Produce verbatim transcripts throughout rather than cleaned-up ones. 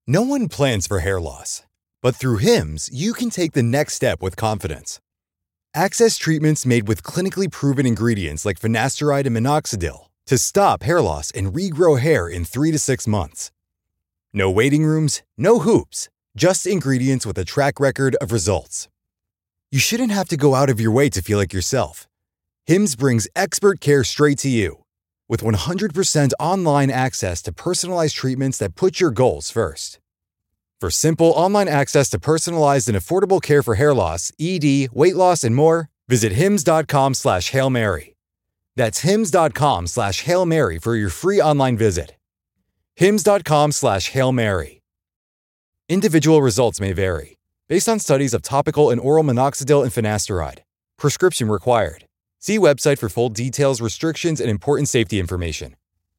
No one plans for hair loss, but through Hims, you can take the next step with confidence. Access treatments made with clinically proven ingredients like finasteride and minoxidil to stop hair loss and regrow hair in three to six months. No waiting rooms, no hoops, just ingredients with a track record of results. You shouldn't have to go out of your way to feel like yourself. Hims brings expert care straight to you. With one hundred percent online access to personalized treatments that put your goals first. For simple online access to personalized and affordable care for hair loss, E D, weight loss, and more, visit hims.com slash Hail Mary. That's hims.com slash Hail Mary for your free online visit. hims.com slash Hail Mary. Individual results may vary, based on studies of topical and oral minoxidil and finasteride. Prescription required. See website for full details, restrictions, and important safety information.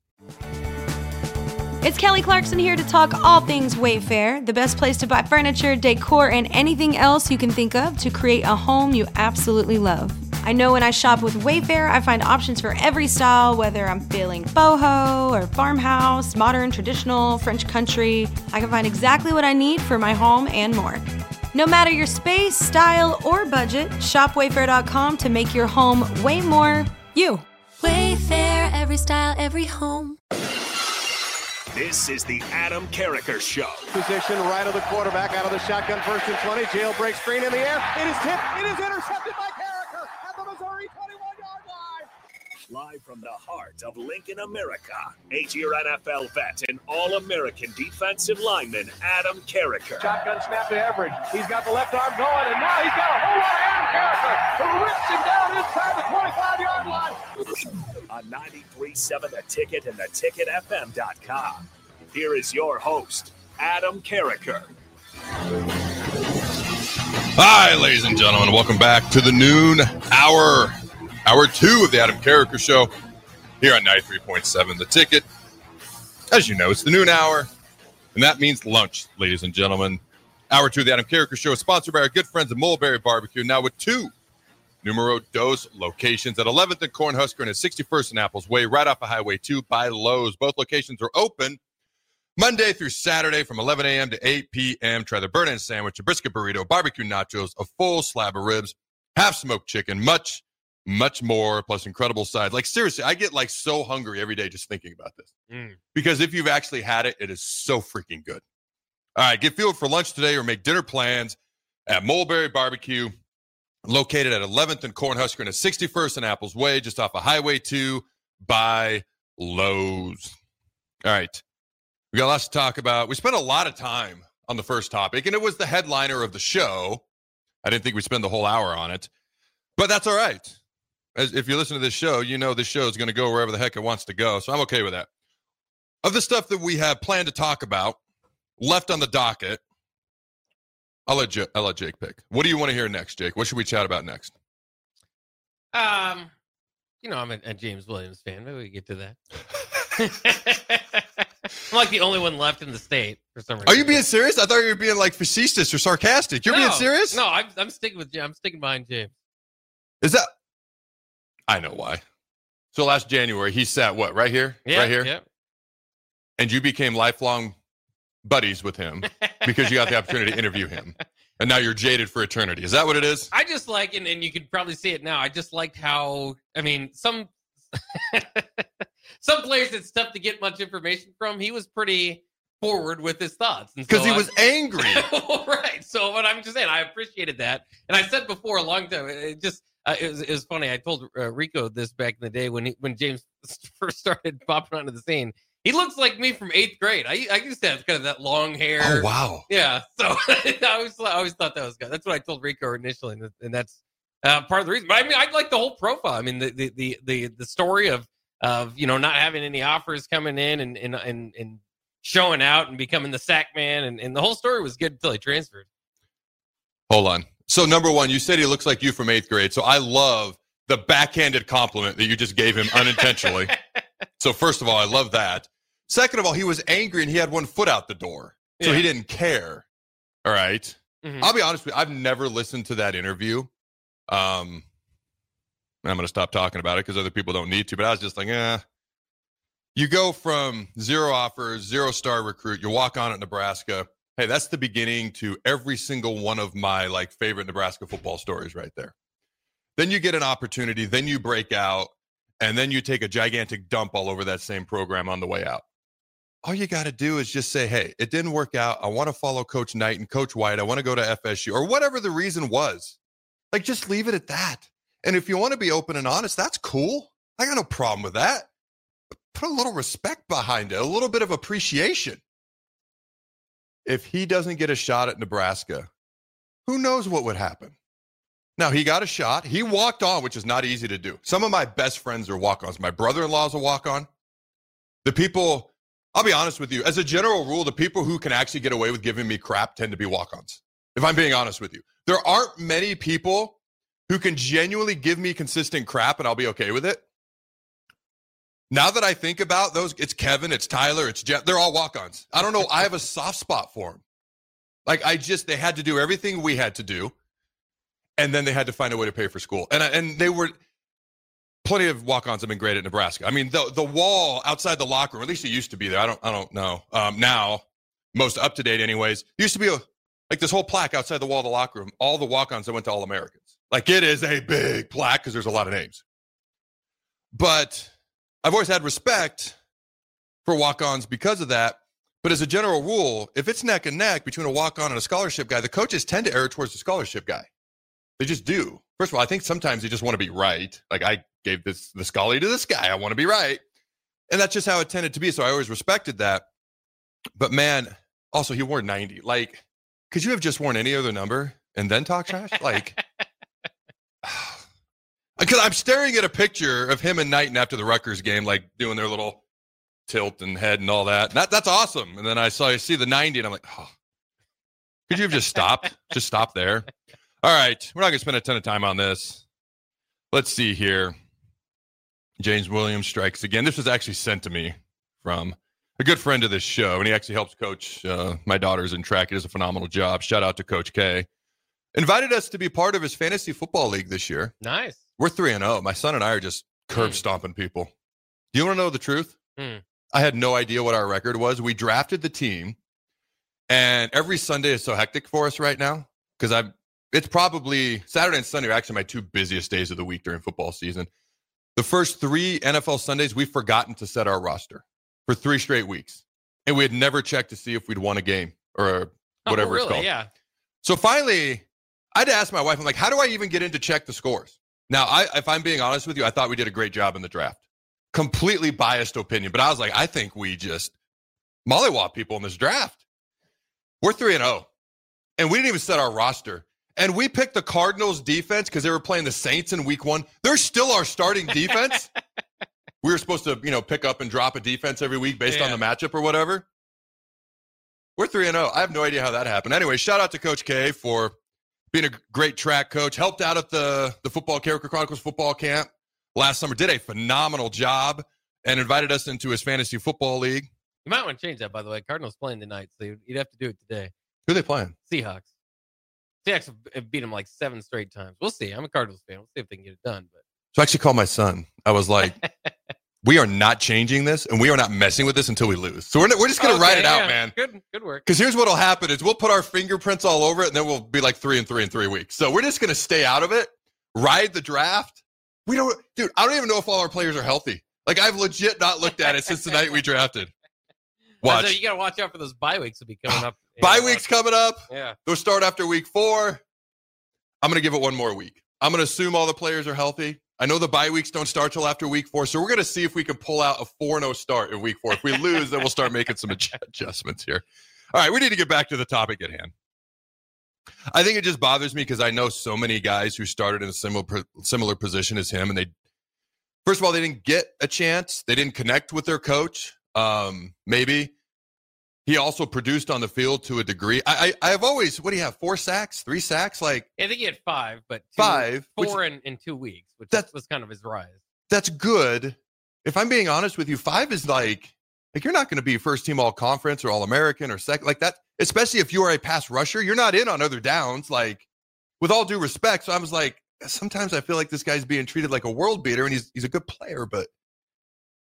It's Kelly Clarkson here to talk all things Wayfair, the best place to buy furniture, decor, and anything else you can think of to create a home you absolutely love. I know when I shop with Wayfair, I find options for every style, whether I'm feeling boho or farmhouse, modern, traditional, French country. I can find exactly what I need for my home and more. No matter your space, style, or budget, shop wayfair dot com to make your home way more you. Wayfair, every style, every home. This is the Adam Carriker Show. Position right of the quarterback, out of the shotgun, first and twenty. Jailbreak screen in the air. It is tipped. It is intercepted by Carriker at the Missouri twenty-one-yard line. Live from the heart of Lincoln, America, eight-year N F L vet and All-American defensive lineman Adam Carriker. Shotgun snap to Everett. He's got the left arm going, and now he's got a whole lot of Adam Carriker who rips him down inside the twenty-five-yard line. On ninety-three point seven The Ticket and the ticket f m dot com. Here is your host, Adam Carriker. Hi, ladies and gentlemen. Welcome back to the noon hour. Hour two of the Adam Carriker Show here on ninety-three point seven The Ticket. As you know, it's the noon hour, and that means lunch, ladies and gentlemen. Hour two of the Adam Carriker Show is sponsored by our good friends at Mulberry Barbecue, now with two numero dos locations at eleventh and Cornhusker and at sixty-first and Apples Way, right off of Highway two by Lowe's. Both locations are open Monday through Saturday from eleven a.m. to eight p.m. Try the burn-in sandwich, a brisket burrito, barbecue nachos, a full slab of ribs, half-smoked chicken, much, much more, plus incredible sides. Like, seriously, I get, like, so hungry every day just thinking about this. Mm. Because if you've actually had it, it is so freaking good. All right, get fueled for lunch today or make dinner plans at Mulberry Barbecue, located at eleventh and Cornhusker and at sixty-first and Apples Way, just off of Highway two by Lowe's. All right. We got lots to talk about. We spent a lot of time on the first topic, and it was the headliner of the show. I didn't think we'd spend the whole hour on it, but that's all right. As if you listen to this show, you know this show is going to go wherever the heck it wants to go, so I'm okay with that. Of the stuff that we have planned to talk about, left on the docket, I'll let, J- I'll let Jake pick. What do you want to hear next, Jake? What should we chat about next? Um, you know, I'm a, a James Williams fan. Maybe we get to that. I'm like the only one left in the state for some reason. Are you being serious? I thought you were being like facetious or sarcastic. You're no, being serious? No, I'm, I'm sticking with I'm sticking behind James. Is that? I know why. So last January, he sat what right here, yeah, right here, yeah. And you became lifelong buddies with him because you got the opportunity to interview him, and now you're jaded for eternity. Is that what it is? I just like, and, and you could probably see it now. I just liked how, I mean, some. Some players it's tough to get much information from. He was pretty forward with his thoughts. Because so he I, was angry. Right. So what I'm just saying, I appreciated that. And I said before a long time, it just, uh, it, was, it was funny. I told uh, Rico this back in the day when he, when James first started popping onto the scene. He looks like me from eighth grade. I, I used to have kind of that long hair. Oh, wow. Yeah. So I, always, I always thought that was good. That's what I told Rico initially. And, and that's uh, part of the reason. But I mean, I like the whole profile. I mean, the, the, the, the, the story of, of, you know, not having any offers coming in and and and, and showing out and becoming the sack man. And, and the whole story was good until he transferred. Hold on. So, number one, you said he looks like you from eighth grade. So I love the backhanded compliment that you just gave him unintentionally. So, first of all, I love that. Second of all, he was angry and he had one foot out the door. So yeah. He didn't care. All right. Mm-hmm. I'll be honest with you. I've never listened to that interview. Um, I'm going to stop talking about it because other people don't need to. But I was just like, eh. You go from zero offers, zero star recruit, you walk on at Nebraska. Hey, that's the beginning to every single one of my like favorite Nebraska football stories right there. Then you get an opportunity, then you break out, and then you take a gigantic dump all over that same program on the way out. All you got to do is just say, hey, it didn't work out. I want to follow Coach Knight and Coach White. I want to go to F S U or whatever the reason was. Like, just leave it at that. And if you want to be open and honest, that's cool. I got no problem with that. But put a little respect behind it, a little bit of appreciation. If he doesn't get a shot at Nebraska, who knows what would happen? Now, he got a shot. He walked on, which is not easy to do. Some of my best friends are walk-ons. My brother-in-law is a walk-on. The people, I'll be honest with you, as a general rule, the people who can actually get away with giving me crap tend to be walk-ons, if I'm being honest with you. There aren't many people who can genuinely give me consistent crap and I'll be okay with it. Now that I think about those, it's Kevin, it's Tyler, it's Jeff. They're all walk-ons. I don't know. I have a soft spot for them. Like, I just, they had to do everything we had to do. And then they had to find a way to pay for school. And and they were, plenty of walk-ons have been great at Nebraska. I mean, the the wall outside the locker room, at least it used to be there. I don't I don't know. Um, now, most up-to-date anyways, used to be a, like this whole plaque outside the wall of the locker room, all the walk-ons that went to All-Americans. Like, it is a big plaque because there's a lot of names. But I've always had respect for walk-ons because of that. But as a general rule, if it's neck and neck between a walk-on and a scholarship guy, the coaches tend to err towards the scholarship guy. They just do. First of all, I think sometimes they just want to be right. Like, I gave this the scholarly to this guy. I want to be right. And that's just how it tended to be. So I always respected that. But, man, also, he wore ninety. Like, could you have just worn any other number and then talk trash? Like, because I'm staring at a picture of him and Knighton after the Rutgers game, like doing their little tilt and head and all that. That that's awesome. And then I saw I see the ninety, and I'm like, oh, could you have just stopped? Just stop there. All right, we're not going to spend a ton of time on this. Let's see here. James Williams strikes again. This was actually sent to me from a good friend of this show, and he actually helps coach uh, my daughters in track. He does a phenomenal job. Shout out to Coach K. Invited us to be part of his fantasy football league this year. Nice. We're three and oh. My son and I are just curb stomping mm. people. Do you want to know the truth? Mm. I had no idea what our record was. We drafted the team, and every Sunday is so hectic for us right now because I've It's probably Saturday and Sunday are actually my two busiest days of the week during football season. The first three N F L Sundays, we've forgotten to set our roster for three straight weeks. And we had never checked to see if we'd won a game or whatever oh, really? it's called. Yeah. So finally, I had to ask my wife, I'm like, how do I even get in to check the scores? Now, I, if I'm being honest with you, I thought we did a great job in the draft. Completely biased opinion. But I was like, I think we just mollywop people in this draft. We're three and oh. And we didn't even set our roster. And we picked the Cardinals defense because they were playing the Saints in week one. They're still our starting defense. We were supposed to, you know, pick up and drop a defense every week based yeah. on the matchup or whatever. We're three and oh. I have no idea how that happened. Anyway, shout out to Coach K for being a great track coach. Helped out at the, the Football Character Chronicles football camp last summer. Did a phenomenal job and invited us into his fantasy football league. You might want to change that, by the way. Cardinals playing tonight, so you'd have to do it today. Who are they playing? Seahawks. Seahawks have beat them like seven straight times. We'll see. I'm a Cardinals fan. We'll see if they can get it done. But so I actually called my son. I was like, we are not changing this, and we are not messing with this until we lose. So we're, we're just going to okay, write it yeah. out, man. Good good work. Because here's what will happen is we'll put our fingerprints all over it, and then we'll be like three and three in three weeks. So we're just going to stay out of it, ride the draft. We don't, dude, I don't even know if all our players are healthy. Like, I've legit not looked at it since the night we drafted. Watch. So you got to watch out for those bye weeks will be coming up. Bye weeks coming up. Yeah. They'll start after week four. I'm going to give it one more week. I'm going to assume all the players are healthy. I know the bye weeks don't start till after week four, so we're going to see if we can pull out a four and oh start in week four. If we lose, then we'll start making some adjustments here. All right, we need to get back to the topic at hand. I think it just bothers me because I know so many guys who started in a similar similar position as him, and they, first of all, they didn't get a chance. They didn't connect with their coach. Um, maybe. He also produced on the field to a degree. I, I, I've always, what do you have, four sacks, three sacks? Like, yeah, I think he had five, but two, five, four which, in, in two weeks, which that, was kind of his rise. That's good. If I'm being honest with you, five is like, like you're not going to be first team all conference or all American or second like that, especially if you are a pass rusher. You're not in on other downs, like, with all due respect. So I was like, sometimes I feel like this guy's being treated like a world beater, and he's he's a good player, but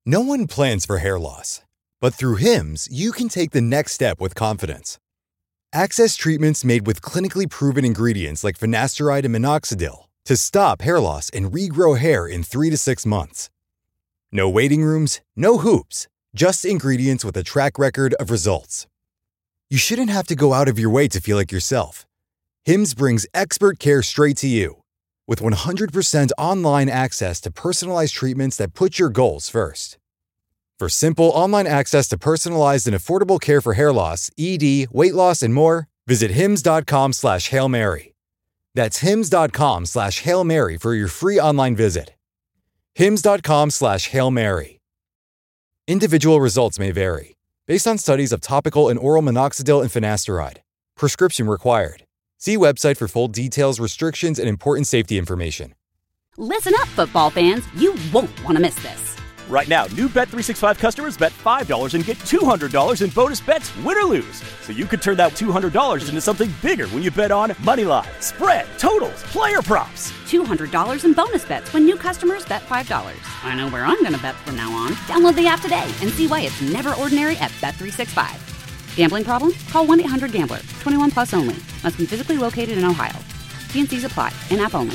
No one plans for hair loss, but through Hims, you can take the next step with confidence. Access treatments made with clinically proven ingredients like finasteride and minoxidil to stop hair loss and regrow hair in three to six months. No waiting rooms, no hoops, just ingredients with a track record of results. You shouldn't have to go out of your way to feel like yourself. Hims brings expert care straight to you. With one hundred percent online access to personalized treatments that put your goals first. For simple online access to personalized and affordable care for hair loss, E D, weight loss, and more, visit hims.com slash Hail Mary. That's hims.com slash Hail Mary for your free online visit. hims.com slash Hail Mary. Individual results may vary, based on studies of topical and oral minoxidil and finasteride. Prescription required. See website for full details, restrictions, and important safety information. Listen up, football fans. You won't want to miss this. Right now, new Bet three sixty-five customers bet five dollars and get two hundred dollars in bonus bets, win or lose. So you could turn that two hundred dollars into something bigger when you bet on money line, spread, totals, player props. two hundred dollars in bonus bets when new customers bet five dollars. I know where I'm going to bet from now on. Download the app today and see why it's never ordinary at Bet three sixty-five. Gambling problem? Call one eight hundred gambler. twenty-one plus only. Must be physically located in Ohio. T and C's apply. In-app only.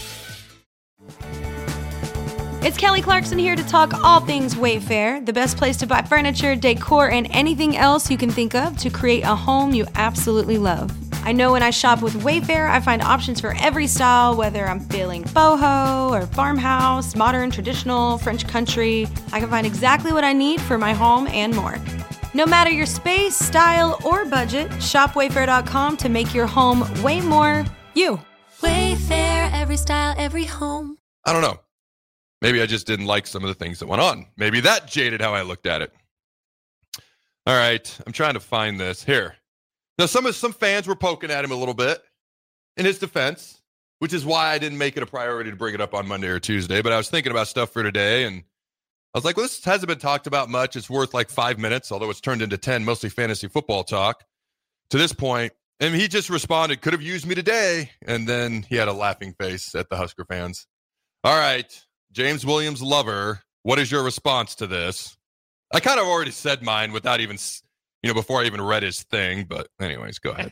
It's Kelly Clarkson here to talk all things Wayfair, the best place to buy furniture, decor, and anything else you can think of to create a home you absolutely love. I know when I shop with Wayfair, I find options for every style, whether I'm feeling boho or farmhouse, modern, traditional, French country. I can find exactly what I need for my home and more. No matter your space, style, or budget, shop wayfair dot com to make your home way more you. Wayfair, every style, every home. I don't know. Maybe I just didn't like some of the things that went on. Maybe that jaded how I looked at it. All right, I'm trying to find this here. Now, some of some fans were poking at him a little bit in his defense, which is why I didn't make it a priority to bring it up on Monday or Tuesday. But I was thinking about stuff for today, and I was like, well, this hasn't been talked about much. It's worth like five minutes, although it's turned into ten, mostly fantasy football talk to this point. And he just responded, could have used me today. And then he had a laughing face at the Husker fans. All right. James Williams lover, what is your response to this? I kind of already said mine without even, you know, before I even read his thing. But anyways, go ahead.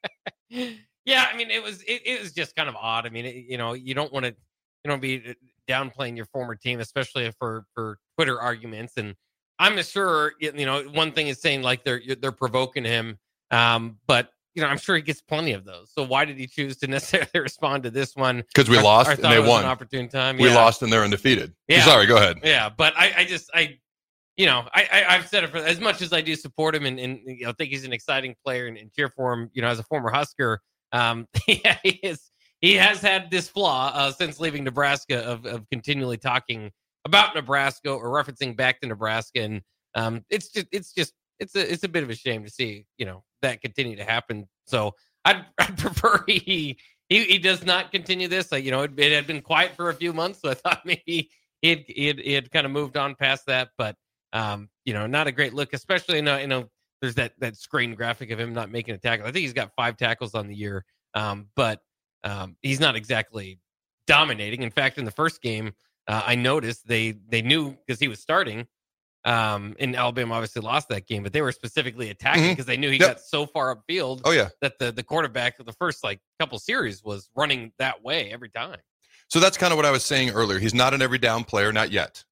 Yeah, I mean, it was it, it was just kind of odd. I mean, it, you know, you don't want to, you know, be downplaying your former team, especially for for Twitter arguments. And I'm sure, you know, one thing is saying like they're they're provoking him, um, but. You know, I'm sure he gets plenty of those. So why did he choose to necessarily respond to this one? Because we I, lost I and they won. An opportune time. We yeah. lost and they're undefeated. Yeah. Sorry, go ahead. Yeah, but I, I just, I, you know, I, I, I've said it for as much as I do support him and, and you know, think he's an exciting player and, and cheer for him. You know, as a former Husker, um, yeah, he is. He has had this flaw uh, since leaving Nebraska of of continually talking about Nebraska or referencing back to Nebraska, and um, it's just, it's just, it's a, it's a bit of a shame to see, you know, that continue to happen. So. I'd, I'd prefer he, he he does not continue this. Like, you know, it, it had been quiet for a few months, so I thought maybe he had, he had, he had kind of moved on past that. But, um, you know, not a great look, especially, you know, you know, there's that that screen graphic of him not making a tackle. I think he's got five tackles on the year, um, but um, he's not exactly dominating. In fact, in the first game, uh, I noticed they they knew because he was starting. Um, and Alabama obviously lost that game, but they were specifically attacking because mm-hmm. they knew he yep. got so far upfield. Oh yeah, that the the quarterback of the first like couple series was running that way every time. So that's kind of what I was saying earlier. He's not an every down player, not yet.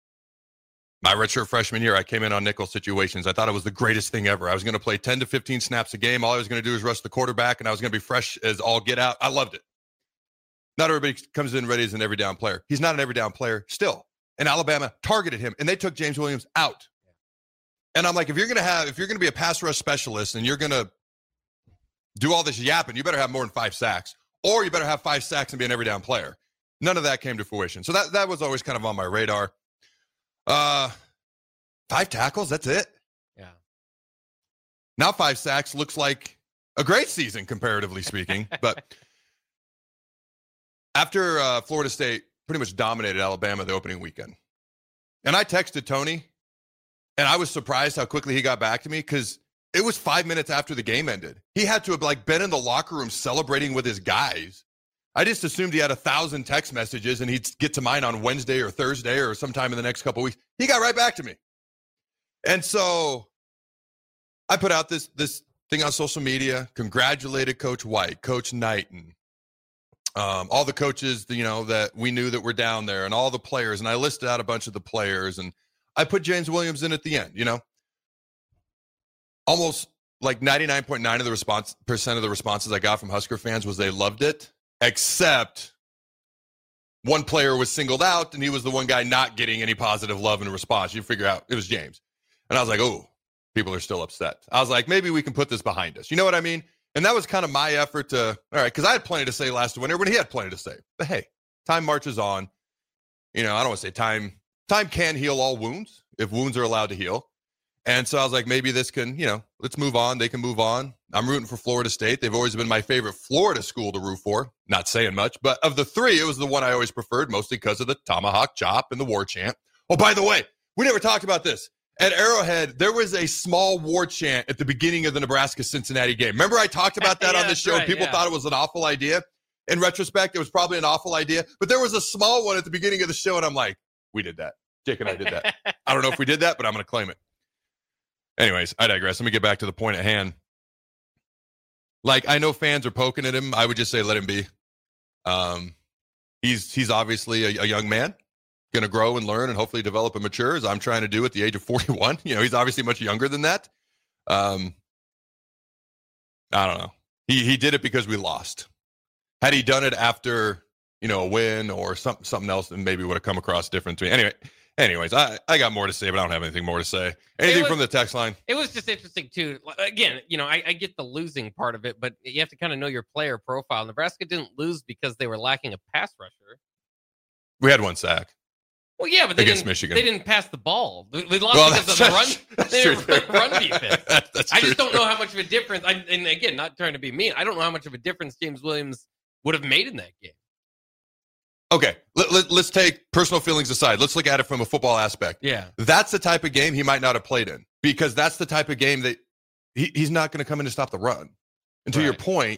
My redshirt freshman year, I came in on nickel situations. I thought it was the greatest thing ever. I was going to play ten to fifteen snaps a game. All I was going to do is rush the quarterback, and I was going to be fresh as all get out. I loved it. Not everybody comes in ready as an every down player. He's not an every down player still. And Alabama targeted him, and they took James Williams out. And I'm like, if you're going to have, if you're going to be a pass rush specialist and you're going to do all this yapping, you better have more than five sacks, or you better have five sacks and be an every down player. None of that came to fruition. So that, that was always kind of on my radar. Uh, five tackles, that's it. Yeah. Now five sacks looks like a great season, comparatively speaking. But after uh, Florida State pretty much dominated Alabama the opening weekend. And I texted Tony, and I was surprised how quickly he got back to me because it was five minutes after the game ended. He had to have like been in the locker room celebrating with his guys I just assumed he had a thousand text messages and he'd get to mine on Wednesday or Thursday or sometime in the next couple of weeks. He got right back to me. And so I put out this this thing on social media, congratulated Coach White, Coach Knighton, um, all the coaches, you know, that we knew that were down there and all the players. And I listed out a bunch of the players and I put James Williams in at the end, you know. Almost like ninety-nine point nine of the response percent of the responses I got from Husker fans was they loved it, except one player was singled out and he was the one guy not getting any positive love and response. You figure out it was James. And I was like, oh, people are still upset. I was like, maybe we can put this behind us. You know what I mean? And that was kind of my effort to, all right, because I had plenty to say last winter when he had plenty to say. But hey, time marches on. You know, I don't want to say time. Time can heal all wounds if wounds are allowed to heal. And so I was like, maybe this can, you know, let's move on. They can move on. I'm rooting for Florida State. They've always been my favorite Florida school to root for. Not saying much, but of the three, it was the one I always preferred, mostly because of the tomahawk chop and the war chant. Oh, by the way, we never talked about this. At Arrowhead, there was a small war chant at the beginning of the Nebraska-Cincinnati game. Remember I talked about that yeah, on the show? right, People yeah. thought it was an awful idea. In retrospect, it was probably an awful idea. But there was a small one at the beginning of the show, and I'm like, we did that. Jake and I did that. I don't know if we did that, but I'm going to claim it. Anyways, I digress. Let me get back to the point at hand. Like, I know fans are poking at him. I would just say let him be. Um, he's he's obviously a, a young man, going to grow and learn and hopefully develop and mature, as I'm trying to do at the age of forty-one. You know, he's obviously much younger than that. Um, I don't know. He he did it because we lost. Had he done it after, you know, a win or something something else, then maybe would have come across different to me. Anyway, anyways, I, I got more to say, but I don't have anything more to say. Anything was, from the text line? It was just interesting, too. Again, you know, I, I get the losing part of it, but you have to kind of know your player profile. Nebraska didn't lose because they were lacking a pass rusher. We had one sack. Well, yeah, but they against didn't, Michigan. They didn't pass the ball. They lost well, because of the run, their true. run defense. that's, that's I true. just don't know how much of a difference. I, and again, not trying to be mean, I don't know how much of a difference James Williams would have made in that game. Okay, let, let, let's take personal feelings aside. Let's look at it from a football aspect. Yeah. That's the type of game he might not have played in, because that's the type of game that he, he's not going to come in to stop the run. And to Right. your point,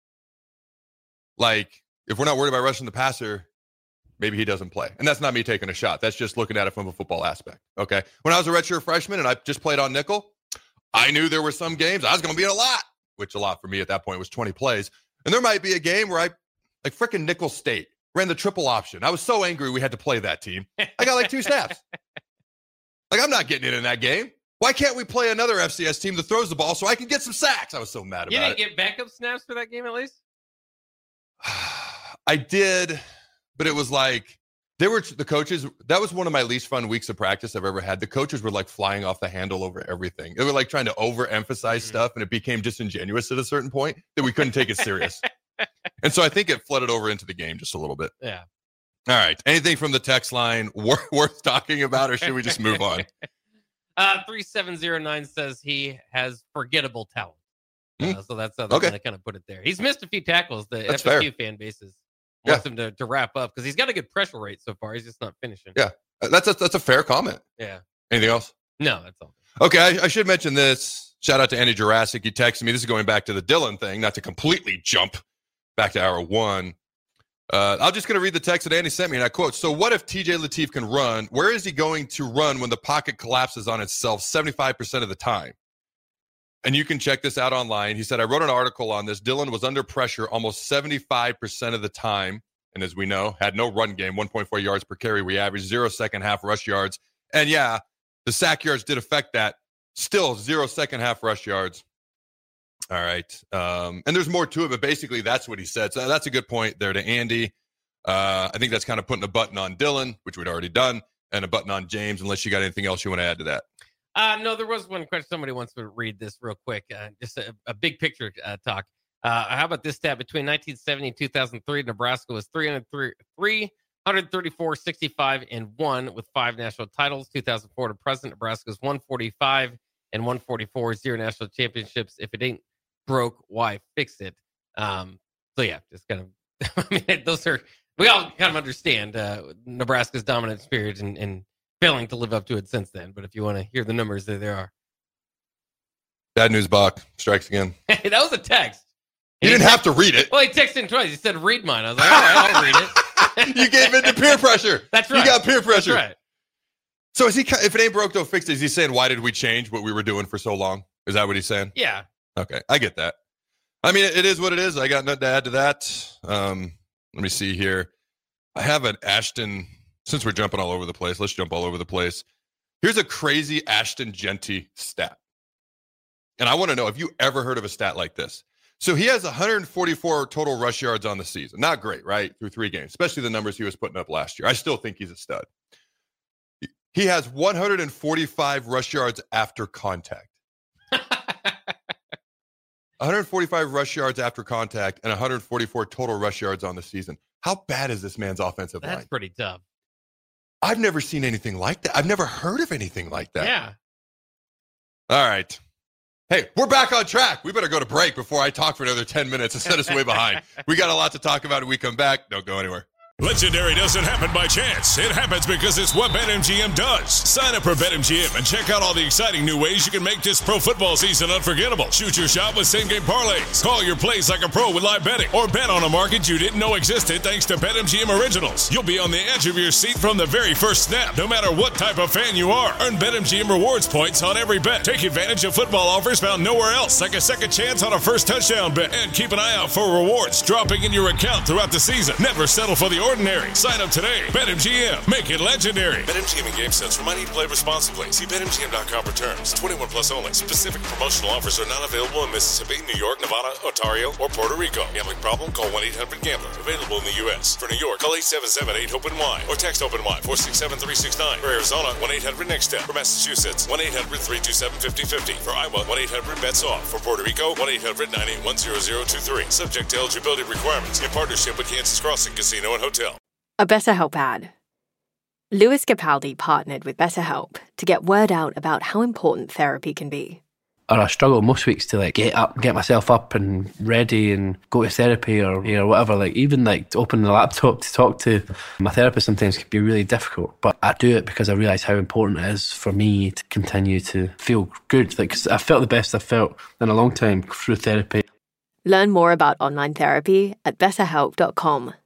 like, if we're not worried about rushing the passer, maybe he doesn't play. And that's not me taking a shot. That's just looking at it from a football aspect. Okay. When I was a redshirt freshman and I just played on nickel, I knew there were some games I was going to be in a lot, which a lot for me at that point was twenty plays. And there might be a game where I, like frickin' Nickel State, ran the triple option. I was so angry we had to play that team. I got like two snaps. Like, I'm not getting in in that game. Why can't we play another F C S team that throws the ball so I can get some sacks? I was so mad about it. You didn't get backup snaps for that game at least? I did, but it was like, there were the coaches. That was one of my least fun weeks of practice I've ever had. The coaches were like flying off the handle over everything. They were like trying to overemphasize mm-hmm. stuff, and it became disingenuous at a certain point that we couldn't take it serious. And so I think it flooded over into the game just a little bit. Yeah. All right. Anything from the text line worth, worth talking about, or should we just move on? Uh, three seven zero nine says he has forgettable talent. Mm. Uh, so that's how they're Okay. going to kind of put it there. He's missed a few tackles. The That's F S U fair. fan bases Yeah. wants him to, to wrap up because he's got a good pressure rate so far. He's just not finishing. Yeah. That's a, that's a fair comment. Yeah. Anything else? No, that's all. Okay. I, I should mention this. Shout out to Andy Jurassic. He texted me. This is going back to the Dylan thing, not to completely jump back to hour one. Uh, I'm just going to read the text that Andy sent me, and I quote, "So what if T J Lateef can run? Where is he going to run when the pocket collapses on itself seventy-five percent of the time?" And you can check this out online. He said, "I wrote an article on this. Dylan was under pressure almost seventy-five percent of the time. And as we know, had no run game, one point four yards per carry. We averaged zero second half rush yards. And yeah, the sack yards did affect that. Still zero second half rush yards." All right. Um, and there's more to it, but basically that's what he said. So that's a good point there to Andy. Uh, I think that's kind of putting a button on Dylan, which we'd already done, and a button on James, unless you got anything else you want to add to that. Uh, no, there was one question. Somebody wants to read this real quick. Uh, just a, a big picture uh, talk. Uh, how about this stat? Between nineteen seventy and two thousand three, Nebraska was three hundred thirty-four, sixty-five, and one with five national titles. two thousand four to present, Nebraska was one forty-five and one forty-four, zero national championships. If it ain't broke, why fix it? Um, so yeah, just kind of, I mean, those are, we all kind of understand uh, Nebraska's dominant spirit and, and failing to live up to it since then. But if you want to hear the numbers, there they are. Bad news, Bach strikes again. Hey, that was a text. You didn't have to read it. Well, he texted in twice. He said, read mine. I was like, all right, I'll read it. You gave in to peer pressure. That's right. You got peer pressure. That's right. So is he? If it ain't broke, don't fix it. Is he saying, why did we change what we were doing for so long? Is that what he's saying? Yeah. Okay, I get that. I mean, it is what it is. I got nothing to add to that. Um, let me see here. I have an Ashton, since we're jumping all over the place, let's jump all over the place. Here's a crazy Ashton Genty stat. And I want to know, have you ever heard of a stat like this? So he has one hundred forty-four total rush yards on the season. Not great, right? Through three games, especially the numbers he was putting up last year. I still think he's a stud. He has one hundred forty-five rush yards after contact. one hundred forty-five rush yards after contact and one hundred forty-four total rush yards on the season. How bad is this man's offensive That's line? That's pretty tough. I've never seen anything like that. I've never heard of anything like that. Yeah. All right. Hey, we're back on track. We better go to break before I talk for another ten minutes and set us way behind. We got a lot to talk about when we come back. Don't go anywhere. Legendary doesn't happen by chance. It happens because it's what BetMGM does. Sign up for BetMGM and check out all the exciting new ways you can make this pro football season unforgettable. Shoot your shot with same-game parlays. Call your plays like a pro with live betting. Or bet on a market you didn't know existed thanks to BetMGM Originals. You'll be on the edge of your seat from the very first snap, no matter what type of fan you are. Earn BetMGM rewards points on every bet. Take advantage of football offers found nowhere else, like a second chance on a first touchdown bet. And keep an eye out for rewards dropping in your account throughout the season. Never settle for the ordinary. Sign up today. BetMGM. Make it legendary. BetMGM and GameSense remind you to play responsibly. See Bet M G M dot com for terms. twenty-one plus only. Specific promotional offers are not available in Mississippi, New York, Nevada, Ontario, or Puerto Rico. Gambling problem? Call one eight hundred gambler. Available in the U S. For New York, call eight seven seven eight open Y or text OPENY four six seven three six nine. For Arizona, one eight hundred next step. For Massachusetts, one eight hundred three two seven five zero five zero. For Iowa, one eight hundred bets off. For Puerto Rico, one eight hundred nine eight one zero zero two three. Subject to eligibility requirements. In partnership with Kansas Crossing Casino and Hotel. A BetterHelp ad. Louis Capaldi partnered with BetterHelp to get word out about how important therapy can be. Or I struggle most weeks to like get up, get myself up and ready and go to therapy or or whatever. Like even like to open the laptop to talk to my therapist sometimes can be really difficult. But I do it because I realise how important it is for me to continue to feel good. Like 'cause I felt the best I've felt in a long time through therapy. Learn more about online therapy at better help dot com